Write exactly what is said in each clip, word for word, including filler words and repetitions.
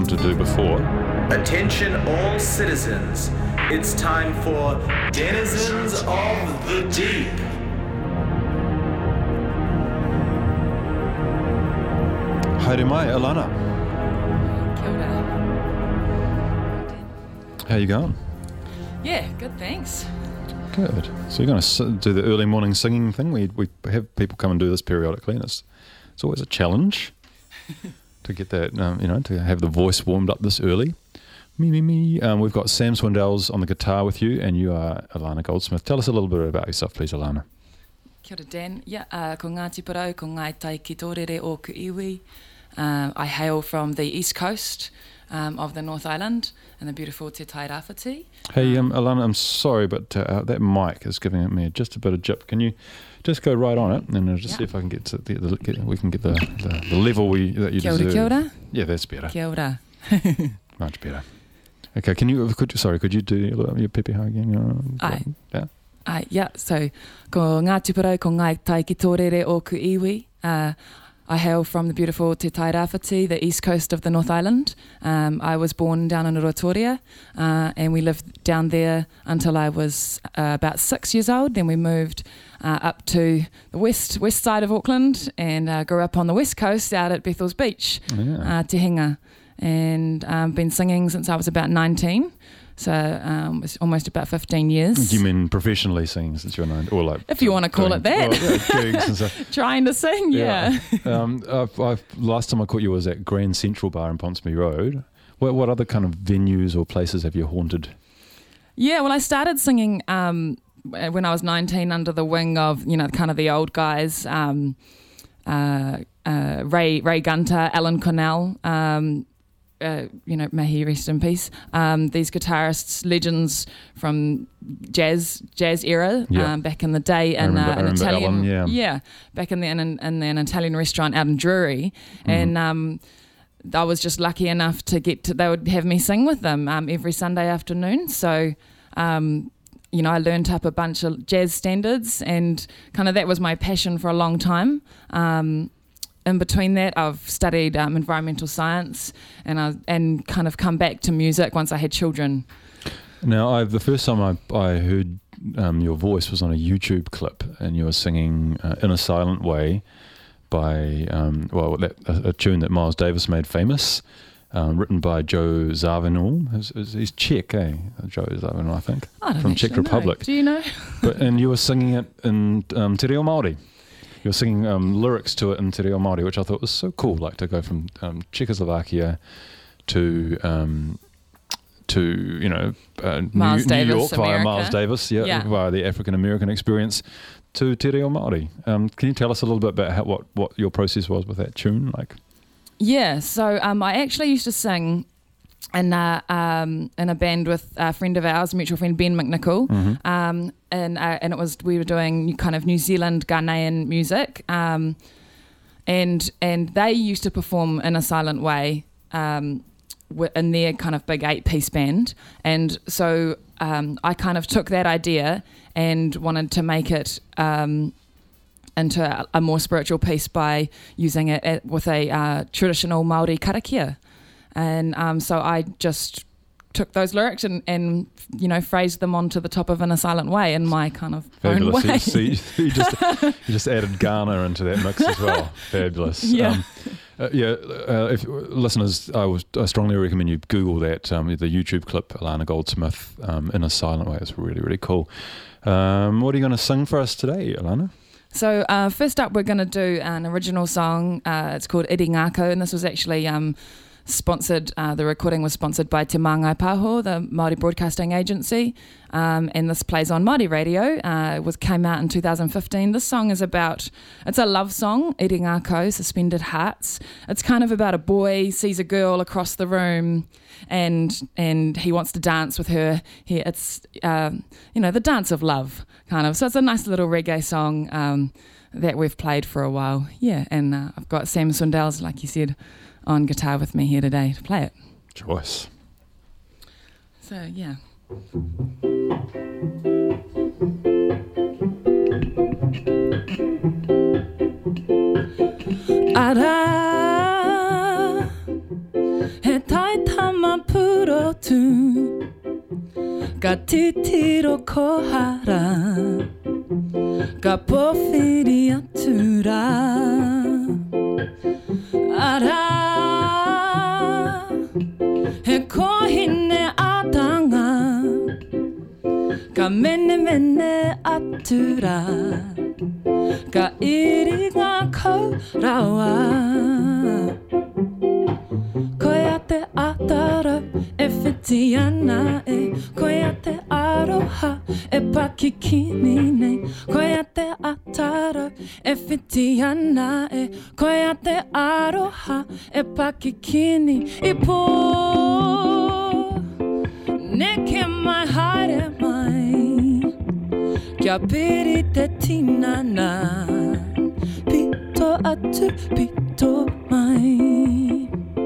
to do before. Attention all citizens, it's time for Denizens of the Deep. Haere mai, Alana. Kia ora. How you going? Yeah, good, thanks. Good. So you're going to do the early morning singing thing? We we have people come and do this periodically, and it's, it's always a challenge to get that, um, you know, to have the voice warmed up this early. Me, me, me. Um, we've got Sam Swindells on the guitar with you, and you are Alana Goldsmith. Tell us a little bit about yourself, please, Alana. Kia ora, Dan. Yeah, uh, ko Ngāti Porou, ko ngai tai ki tōrere o ku iwi. Um, I hail from the east coast um, of the North Island in the beautiful Te Tairāwhiti. Hey, um, Alana, I'm sorry, but uh, that mic is giving me just a bit of jip. Can you just go right on it, and I'll just yeah. see if I can get to the, the get, we can get the, the, the level we that you Kia ora, deserve. kia ora. Yeah, that's better. Kia ora. Much better. Okay, can you? Could you? Sorry, could you do your pepe ha again? Uh, Aye. Yeah. Aye, yeah. So, ko Ngāti Porou, ko ngai tai ki tōrere o ku iwi. Uh, I hail from the beautiful Te Tairāwhiti, the east coast of the North Island. Um, I was born down in Rotorua, uh, and we lived down there until I was uh, about six years old. Then we moved uh, up to the west west side of Auckland and uh, grew up on the west coast out at Bethells Beach, Yeah. uh, Te Hinga, and um, been singing since I was about nineteen. So um, it's almost about fifteen years. You mean professionally singing since you're nine, or like? If you want to call doing, it that. Well, yeah, gigs and stuff. Trying to sing, yeah. yeah. um, I've, I've, last time I caught you was at Grand Central Bar in Ponsonby Road. What, what other kind of venues or places have you haunted? Yeah, well, I started singing um, when I was nineteen under the wing of, you know, kind of the old guys, um, uh, uh, Ray Ray Gunter, Alan Cornell, um, Uh, you know, may he rest in peace. Um, these guitarists, legends from jazz jazz era, Yeah. um, back in the day, in remember- uh, I an remember Italian, Alan, yeah. back in the in, in, in an Italian restaurant out in Drury, Mm-hmm. and um, I was just lucky enough to get to. They would have me sing with them um, every Sunday afternoon. So. Um, you know, I learned up a bunch of jazz standards, and kind of that was my passion for a long time. Um, In between that, I've studied um, environmental science, and I and kind of come back to music once I had children. Now, I, the first time I, I heard um, your voice was on a YouTube clip, and you were singing uh, "In a Silent Way" by um, well, that, a, a tune that Miles Davis made famous, um, written by Joe Zawinul. He's, he's, he's Czech, eh? Joe Zawinul, I think, I don't from Czech actually know. Republic. Do you know? But and you were singing it in um, Te Reo Māori. You were singing um, lyrics to it in Te Reo Māori, which I thought was so cool, like to go from um, Czechoslovakia to um, to you know uh, Miles New, New Davis, York via America. Miles Davis, yeah, Yeah. via the African American experience to Te Reo Māori. Um, can you tell us a little bit about how, what what your process was with that tune, like? Yeah, so um, I actually used to sing in a, um, in a band with a friend of ours, mutual friend Ben McNichol, Mm-hmm. um, and uh, and it was we were doing kind of New Zealand Ghanaian music, um, and and they used to perform in a silent way um, wi- in their kind of big eight piece band, and so um, I kind of took that idea and wanted to make it. Um, into a, a more spiritual piece by using it at, with a uh, traditional Māori karakia. And um, so I just took those lyrics and, and, you know, phrased them onto the top of In a Silent Way in my kind of Fabulous. own way. So you, you just you just added Ghana into that mix as well. Fabulous. Yeah. Um, uh, yeah. Uh, if listeners, I was I strongly recommend you Google that um, the YouTube clip Alana Goldsmith um, In a Silent Way. It's really really cool. Um, what are you going to sing for us today, Alana? So uh, first up, we're going to do an original song. Uh, it's called Iri Ngākau, and this was actually um, sponsored. Uh, the recording was sponsored by Te Māngai Pāho, the Māori Broadcasting Agency, um, and this plays on Māori radio. Uh, it was came out in two thousand fifteen. This song is about, it's a love song, Iri Ngākau, Suspended Hearts. It's kind of about a boy sees a girl across the room, and and he wants to dance with her. He, it's um, you know, the dance of love, kind of. So it's a nice little reggae song um, that we've played for a while. Yeah, and uh, I've got Sam Swindells, like you said, on guitar with me here today to play it. Choice. So yeah. Ara he tai tama puro tu ka titiro kohara ka pofiri atura ara he kohine atanga ka mene mene atura ka iri ngā kaurawa koia te atara e whiti ana e koia te aroha e pakikini nei koia te atara e whiti ana e koia te aroha e pakikini i pō neke mai haere mai kia piri te tinana pito atu pito mai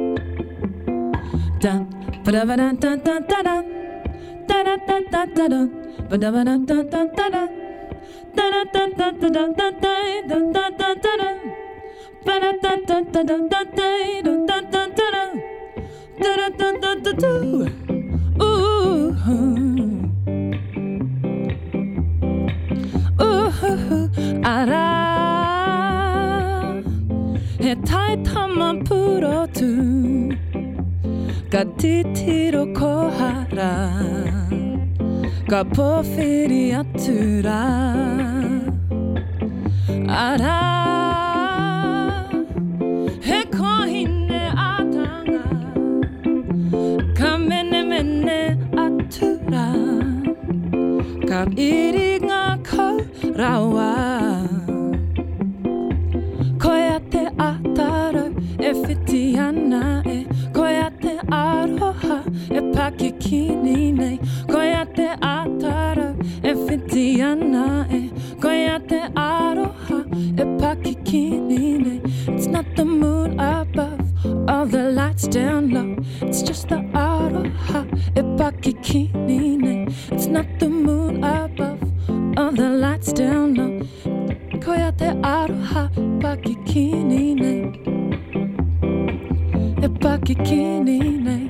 da ba da ba da da da da da da da da da da ba da ba da da da da da da da da da da da da da da da da ba da da da da da da da da da da da da da da ooh ooh ara he tai tama puro tu ka titiro kohara ka pofiri atura ara he kohine atanga ka mene mene atura ka iri ngā kaurawa koia te atara e whiti ana e koia te aroha e pakikini nei koia te atara e whiti ana e koia te aroha e pakikini nei it's not the moon above all the lights down low it's just the aroha e pakikini nei it's not the moon above all the lights down low koia te aroha pakikini nei e pakikini nei.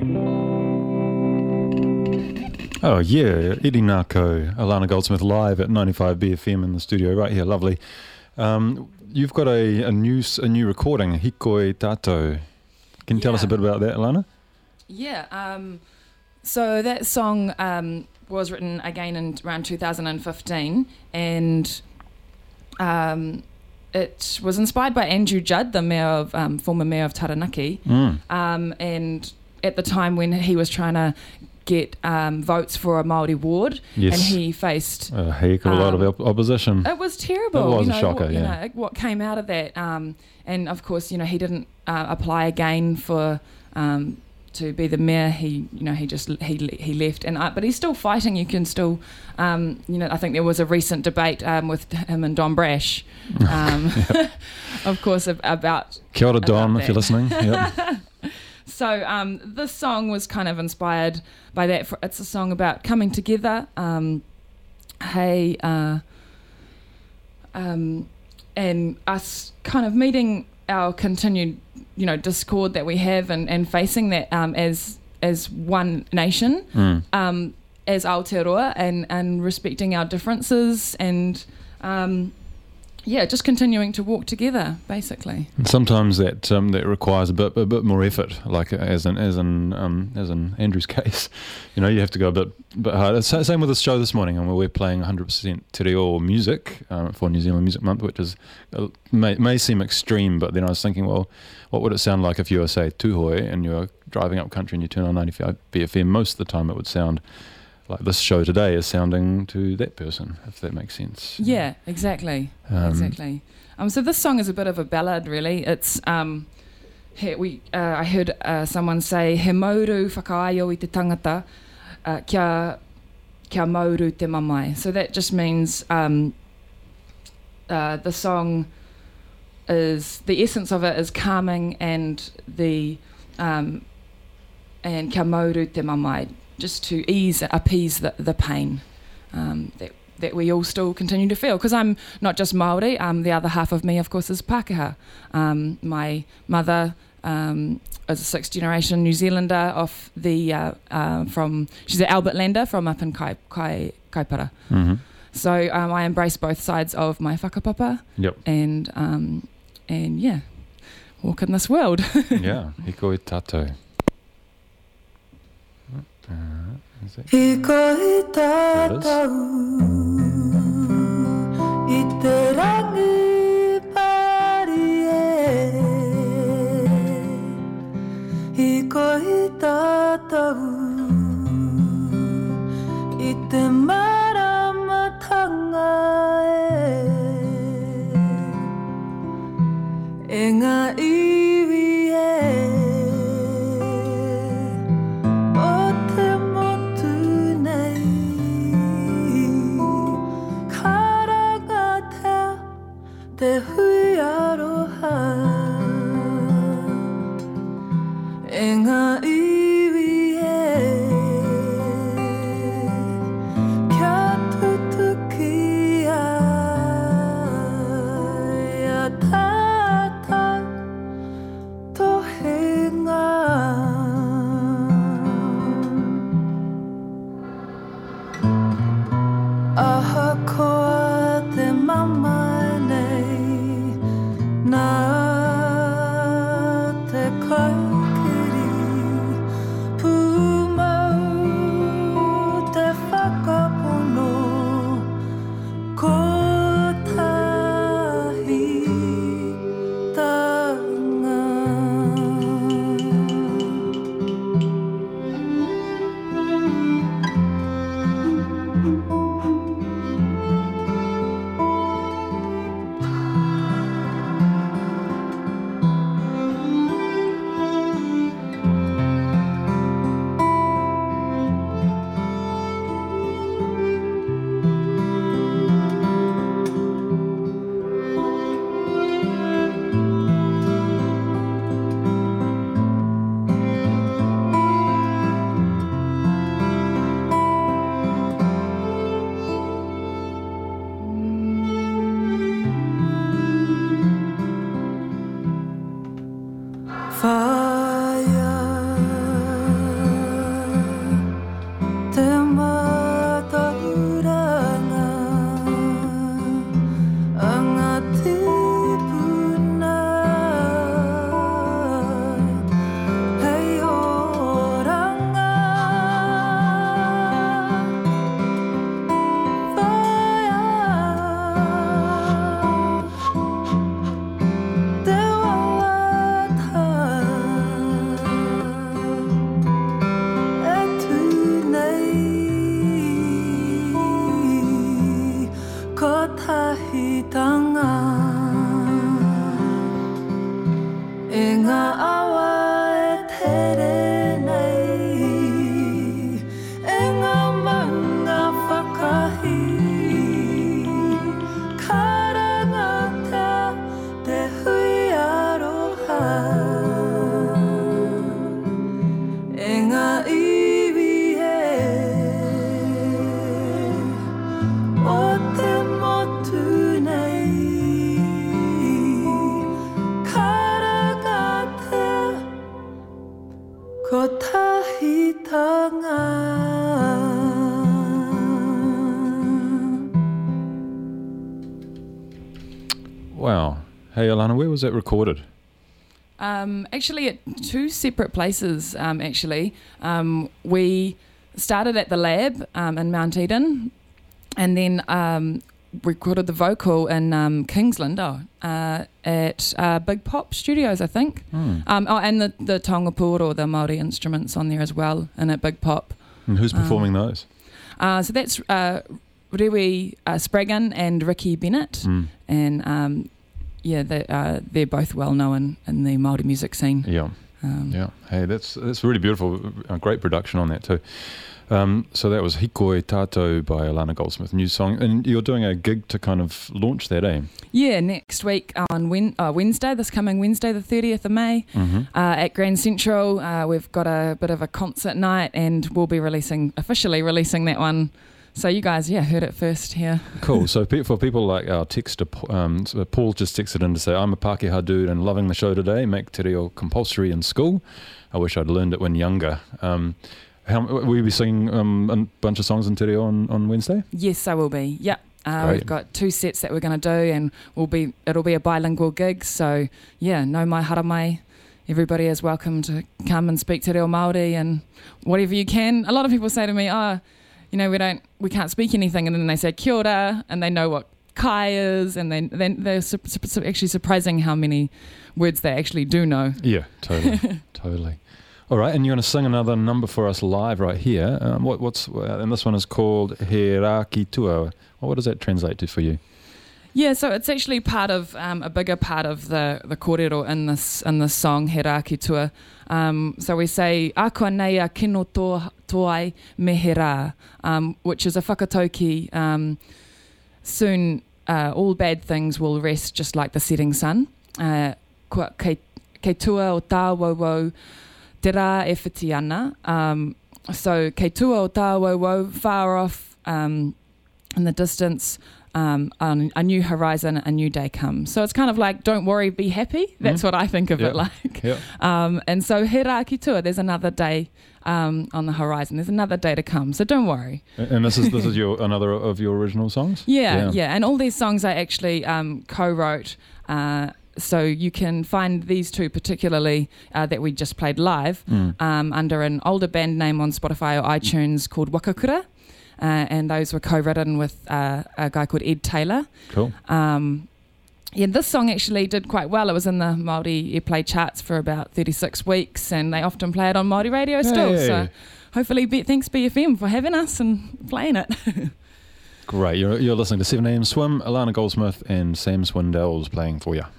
Oh yeah, Eddie Nako, Alana Goldsmith live at ninety-five B F M in the studio right here, lovely. Um, you've got a, a new a new recording, Hikoi Tato. Can you tell Yeah. us a bit about that, Alana? Yeah, um, so that song um, was written again in around two thousand fifteen, and um, it was inspired by Andrew Judd, the mayor of um, former mayor of Taranaki, Mm. um, and at the time when he was trying to get um, votes for a Māori ward, Yes. and he faced A heck of a lot of Um, op- opposition. it was terrible. It was you a know, shocker, what, you yeah. know, what came out of that, um, and of course, you know, he didn't uh, apply again for um, to be the mayor. He, you know, he just he he left, and uh, but he's still fighting. You can still, um, you know, I think there was a recent debate um, with him and Don Brash, um, of course, ab- about. Kia ora, Don, about if you're that. listening. Yep. So um, this song was kind of inspired by that. For, it's a song about coming together. Um, hey, uh, um, and us kind of meeting our continued, you know, discord that we have, and, and facing that um, as as one nation, Mm. um, as Aotearoa, and and respecting our differences, and um, yeah, just continuing to walk together, basically. And sometimes that um, that requires a bit a bit more effort, like as in as in um, as in Andrew's case. You know, you have to go a bit bit harder. Sa- Same with the show this morning, and we're playing one hundred percent te reo music um, for New Zealand Music Month, which is uh, may may seem extreme, but then I was thinking, well, what would it sound like if you were, say, Tūhoe and you're driving up country and you turn on ninety-five B F M? Most of the time, it would sound like this show today is sounding to that person, if that makes sense. Yeah, exactly. Um, exactly. Um, so this song is a bit of a ballad, really. It's um, he, we. Uh, I heard uh, someone say, "He mauru whakaaio i te tangata, uh, kia kia mauru te mamae." So that just means um, uh, the song is the essence of it is calming, and the um, and kia mauru te mamae, just to ease, appease the, the pain um, that that we all still continue to feel. Because I'm not just Māori, um, the other half of me, of course, is Pākehā. Um, my mother um, is a sixth generation New Zealander off the uh, uh, from she's an Albert Lander from up in Kai, Kai, Kaipara. Mm-hmm. So um, I embrace both sides of my whakapapa. Yep. And um, and yeah, walk in this world. Yeah, hiko i tātou. Uh, is that- Hiko i There it is. tātou I te rangi pari e Hiko i tātou I te maramatanga e E ngā iwi e O te motu nei Karangatea te hui aroha E ngā iwi e Kia tutuki ai a tata tohenga Ahakoa te mama nei Nā te kaikiri Pūmau te whakapono Kotahi tanga Te matauranga Anga tipuna Hei oranga Whaia Te wawata E tu nei Kotahitanga E ngā awa e tere nei E ngā manga whakahi Karangatea te hui aroha E ngā iwi e O te motu nei Karangatea Kotahitanga Wow. Hey, Alana, where was that recorded? Um, actually, at two separate places, um, actually. Um, we started at the lab um, in Mount Eden and then um, recorded the vocal in um, Kingsland oh, uh, at uh, Big Pop Studios, I think. Hmm. Um, oh, and the, the tongapuro, the Māori instruments on there as well, and at Big Pop. And who's performing those? Uh, so that's uh, Rewi uh, Spraggan and Ricky Bennett. Mm. And um, yeah, they, uh, they're both well known in the Māori music scene. Yeah. Um, Yeah. Hey, that's that's really beautiful. A great production on that too. Um, so that was Hiko i Tātou by Alana Goldsmith, new song. And you're doing a gig to kind of launch that, eh? Yeah, next week on Wen- uh, Wednesday, this coming Wednesday, the thirtieth of May, Mm-hmm. uh, at Grand Central. Uh, we've got a bit of a concert night and we'll be releasing, officially releasing that one So you guys, yeah, heard it first here. Cool. So pe- for people like our texter, um, so Paul just texted in to say, I'm a Pākehā dude and loving the show today. Make te reo compulsory in school. I wish I'd learned it when younger. Um, how, will you be singing um, a bunch of songs in te reo on, on Wednesday? Yes, I will be. Yep. Uh, Great. we've got two sets that we're going to do, and we'll be it'll be a bilingual gig. So yeah, no mai hara mai. Everybody is welcome to come and speak te reo Māori and whatever you can. A lot of people say to me, oh, you know, we don't, we can't speak anything, and then they say kia ora, and they know what kai is, and then then they're su- su- actually surprising how many words they actually do know. Yeah, totally, totally. All right, and you're going to sing another number for us live right here. Um, what, what's uh, and this one is called He Raki Tua. Well, what does that translate to for you? Yeah, so it's actually part of um, a bigger part of the the kōrero in this in this song He Raki Tua. Um, so we say Ako nei a kino to toai me he rā, um, which is a whakatauki. Um, soon, uh, all bad things will rest just like the setting sun. Uh, kua, kei, kei tua o tā wauwau te rā e whiti ana. Um, so kei tua o tā wauwau, far off um, in the distance. Um, on a new horizon, a new day comes. So it's kind of like, don't worry, be happy. That's mm. what I think of yep. it like. Yep. Um, and so he rā ki tua, there's another day um, on the horizon. There's another day to come. So don't worry. And this is this is your another of your original songs? Yeah, yeah. yeah. And all these songs I actually um, co-wrote. Uh, so you can find these two particularly uh, that we just played live mm. um, under an older band name on Spotify or iTunes called Wakakura. Uh, and those were co-written with uh, a guy called Ed Taylor. Cool. Um, yeah, this song actually did quite well. It was in the Māori Airplay charts for about thirty-six weeks, and they often play it on Māori radio still. Hey. So hopefully, be, thanks B F M for having us and playing it. Great. You're, you're listening to seven a.m. Swim. Alana Goldsmith and Sam Swindell's playing for you.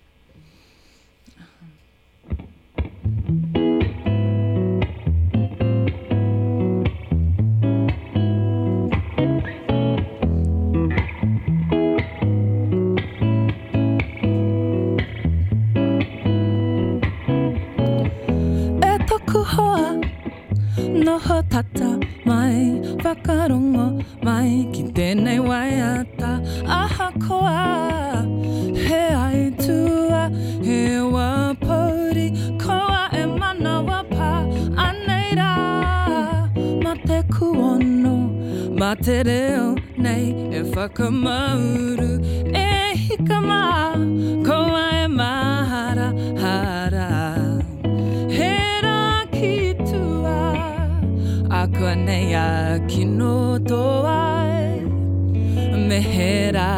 Noho tata mai, whakarongo mai, ki tēnei waiata, aha koa, he ai tua, he wa pauri, koa e manawa pa, anei rā, ma te kuono, ma te reo nei, e whakamauru, e hikama, koa e mahara, hara. Ako nei a kino toai me he rā.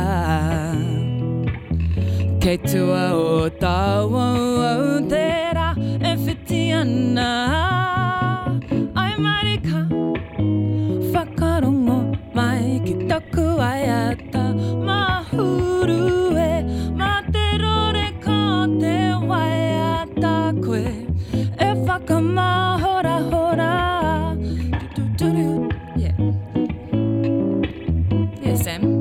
Kei tua o tāua o te rā e whiti ana. Ai marika, whakarongo mai ki taku aiata. Mahuru e, ma te rore ko te waiata koe. E whakamahora hora. Yeah. Yeah, Sam.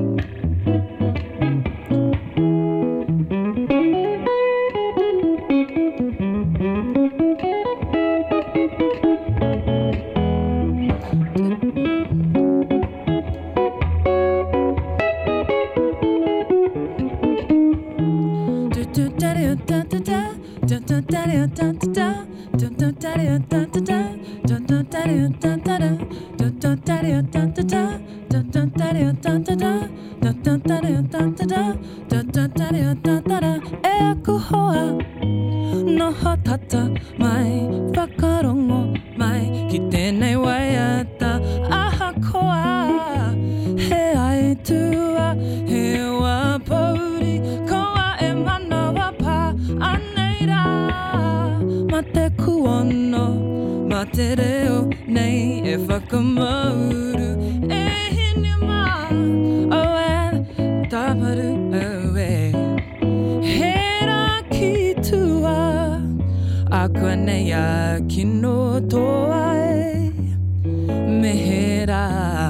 E kuhoa noho tata mai, whakarongo mai, ki tēnei waiata, aha koa, he ai tua, he wa pauri, koa e manawa pa, anei rā, ma te kuono, ma te reo nei, e whakamauru, e hini mā, o e taparu, o e. Ako nei a kino toai me he rā.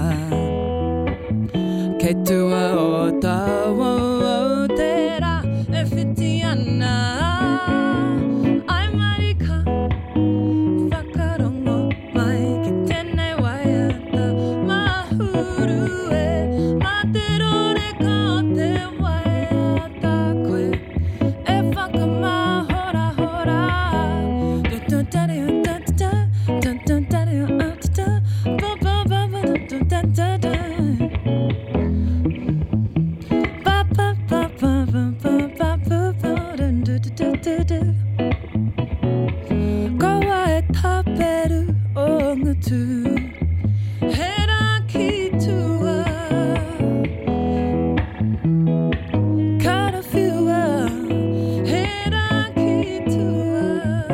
Kei tua o tāua o te rā e whiti ana. Ai marika, whakarongo mai ki tēnei waiata. Mahu tu hera ki tua kara whiua hera ki tua.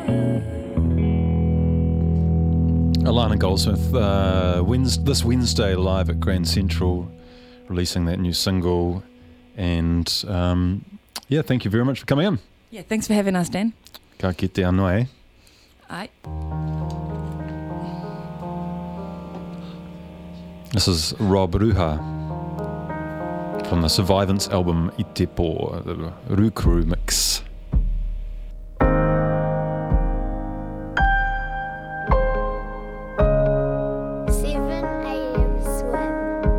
Alana Goldsmith, uh, Wednesday, this Wednesday live at Grand Central, releasing that new single. And um, yeah, thank you very much for coming in. Yeah, thanks for having us, Dan. Ka kite anō e. Ai. This is Rob Ruha from the Survivance album I Te Pō, the Rukru mix. seven a.m. swim.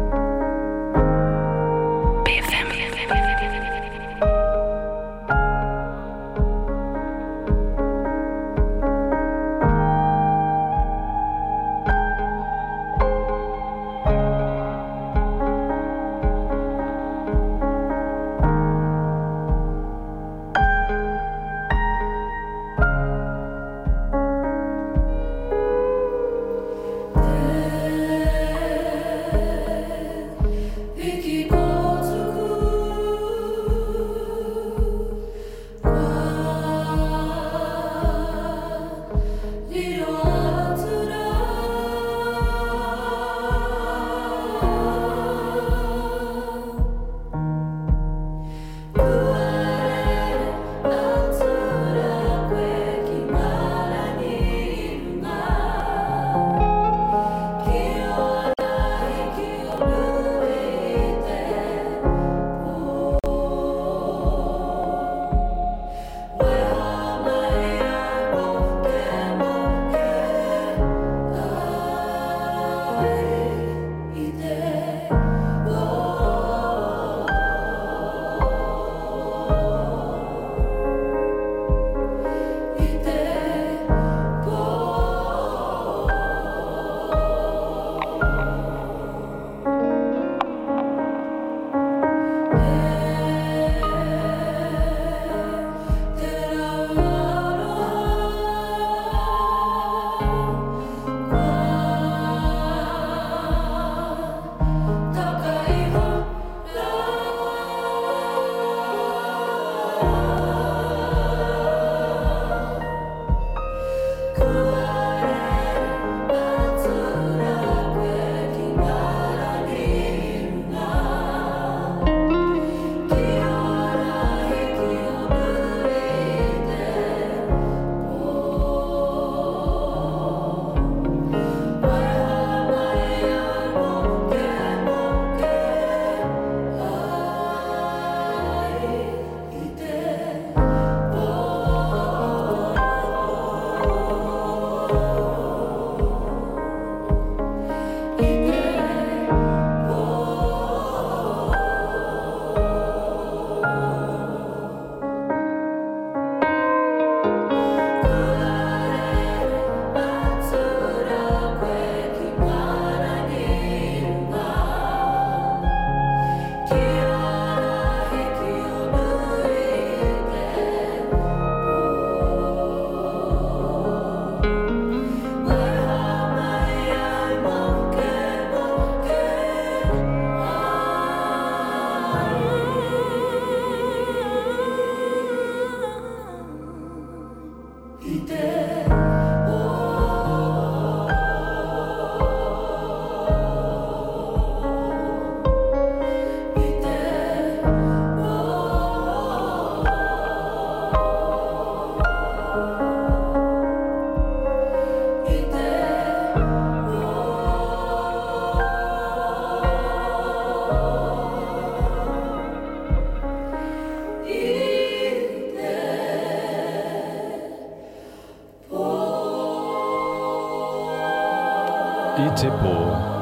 I te pō.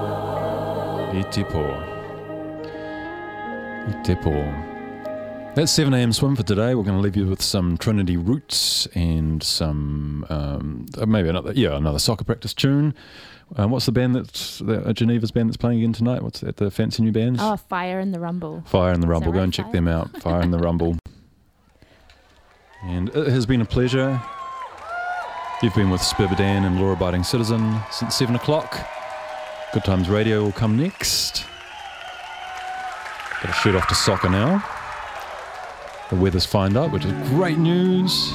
I te pō. I te pō. That's seven a.m. swim for today. We're going to leave you with some Trinity Roots and some, um, maybe another, yeah, another soccer practice tune. Um, what's the band that's, the, uh, Geneva's band that's playing again tonight? What's that, the fancy new bands? Oh, Fire in the Rumble. Fire in the Rumble. that Go right, and check Fire? them out. Fire in the Rumble. And it has been a pleasure. You've been with Spurbadan and Law Abiding Citizen since seven o'clock. Good Times Radio will come next. Got to shoot off to soccer now. The weather's fined up, which is great news.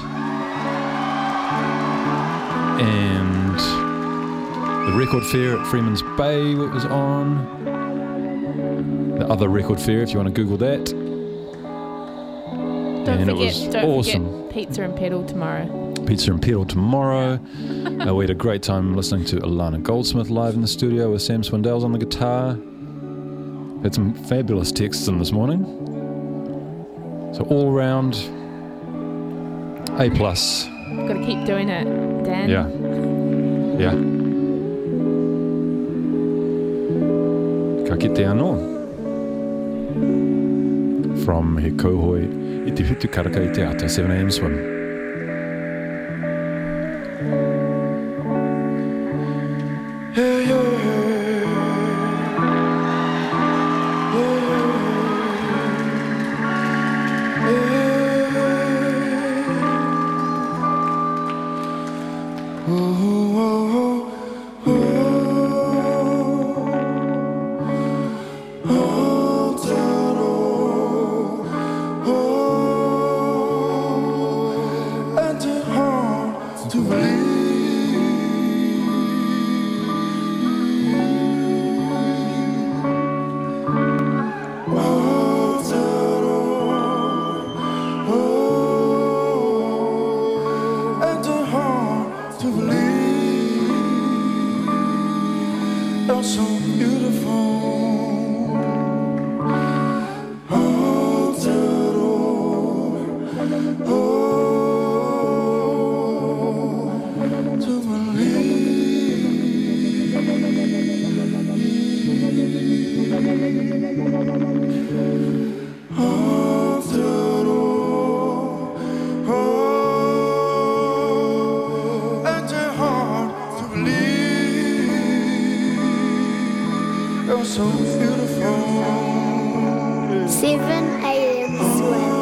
And the record fair at Freeman's Bay was on. The other record fair, if you want to Google that. Don't and forget, it was don't awesome. forget Pizza and Pedal tomorrow. Pizza and Pedal tomorrow. uh, we had a great time listening to Alana Goldsmith live in the studio with Sam Swindells on the guitar. Had some fabulous texts in this morning. So all round, A plus. Got to keep doing it, Dan. Yeah. Yeah. Ka kite anō. From he kauhoi i te hutu karaka i te ata, seven a.m. swim. seven a.m. swim.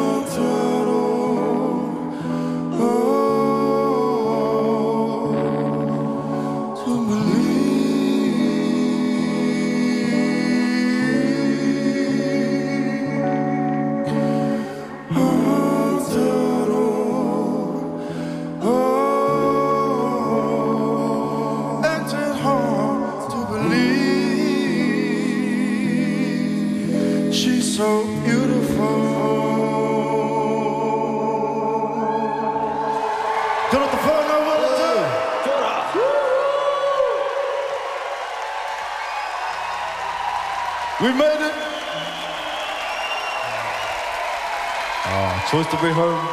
So beautiful. Don't let the phone know what to do. We made it. Oh, choice to be home.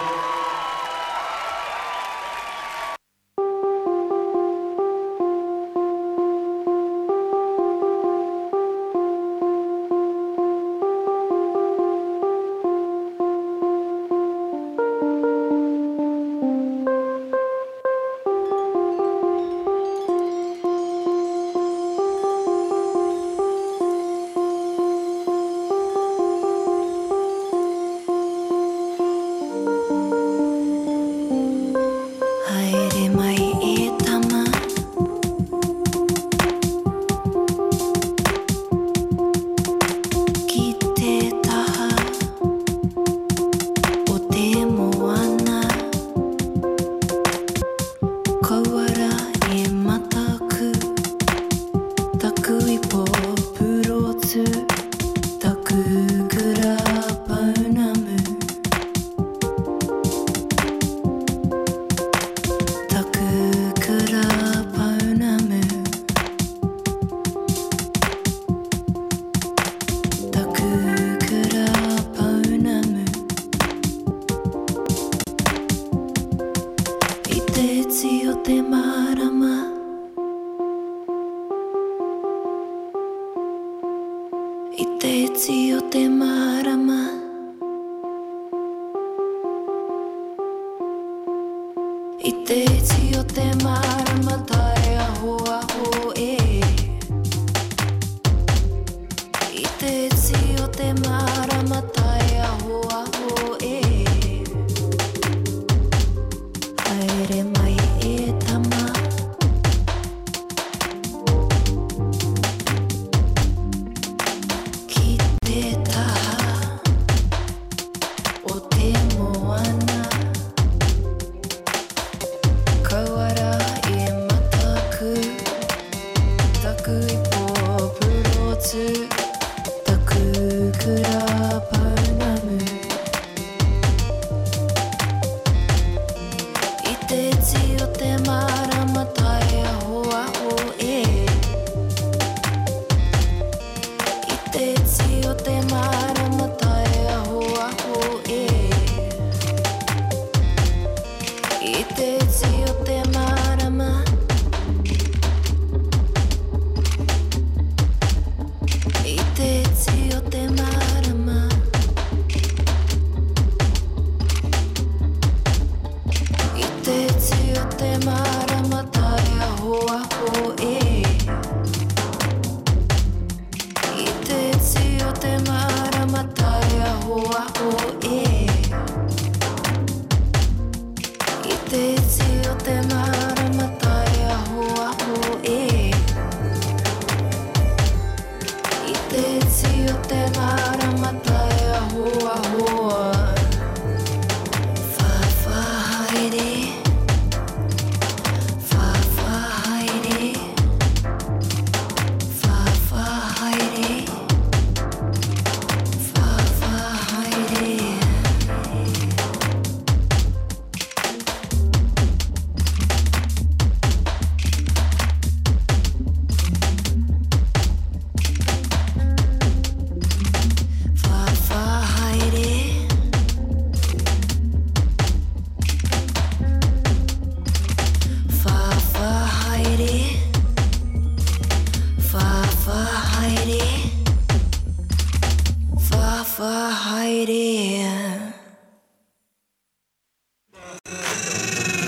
Aere mai e tama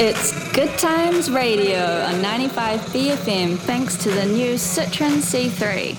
It's Good Times Radio on ninety-five B F M thanks to the new Citroen C three.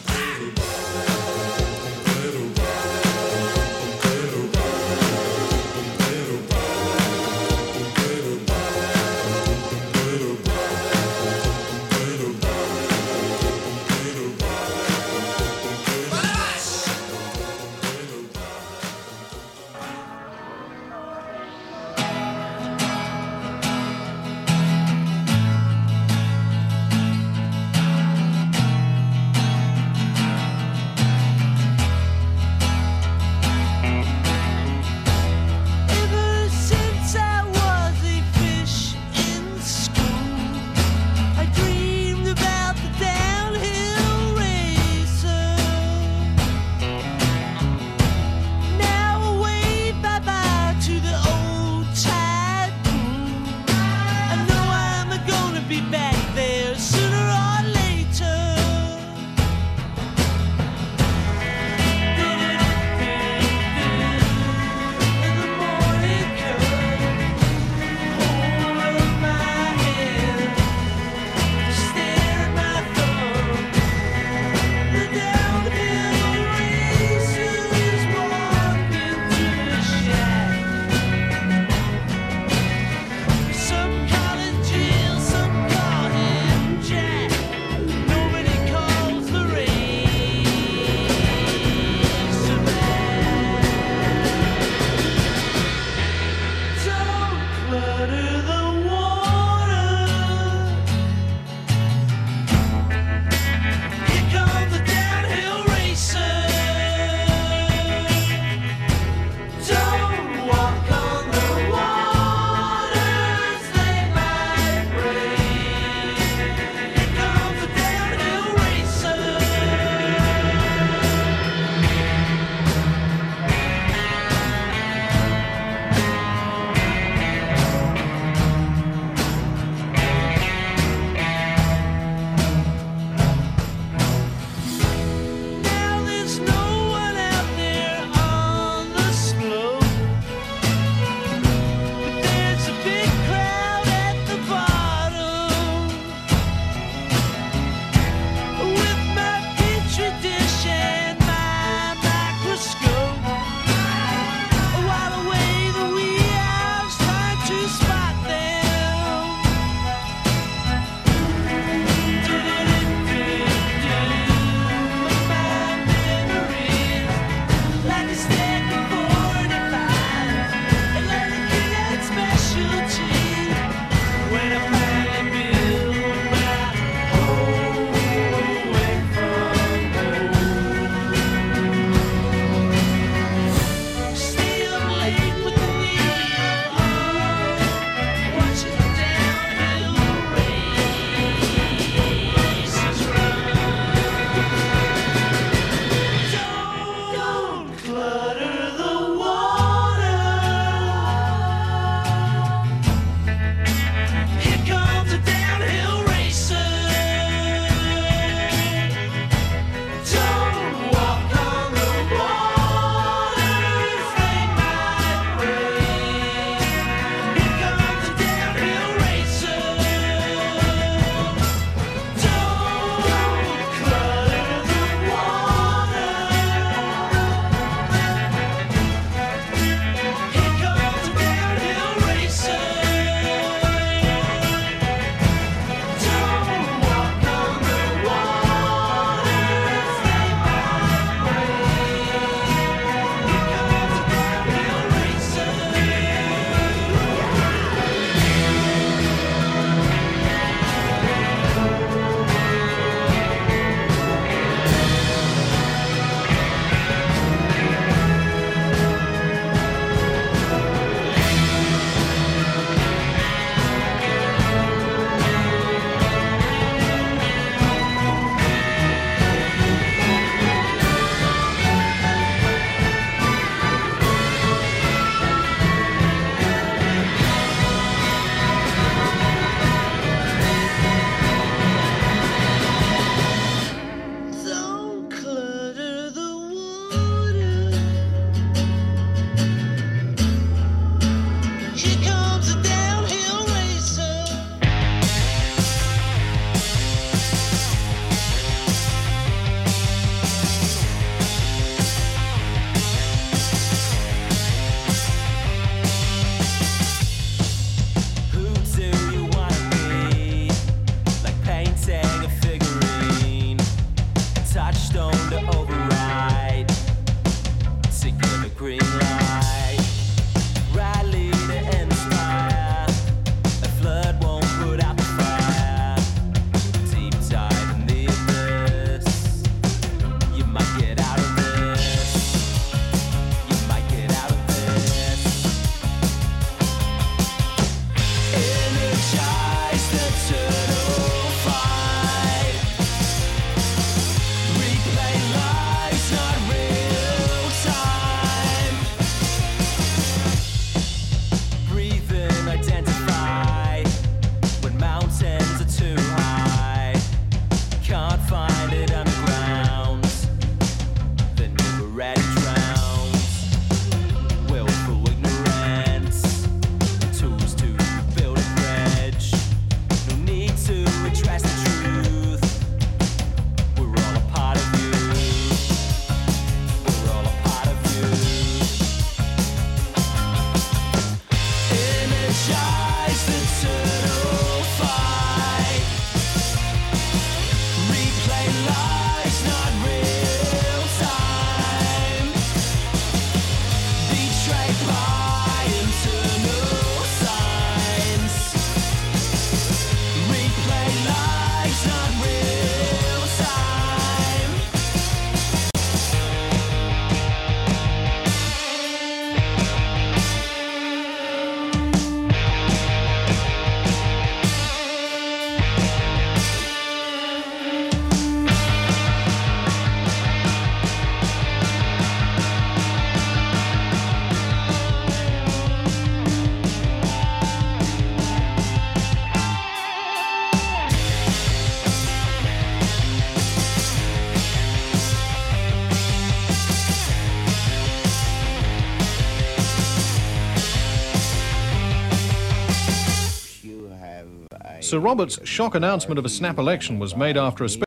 Sir Robert's shock announcement of a snap election was made after a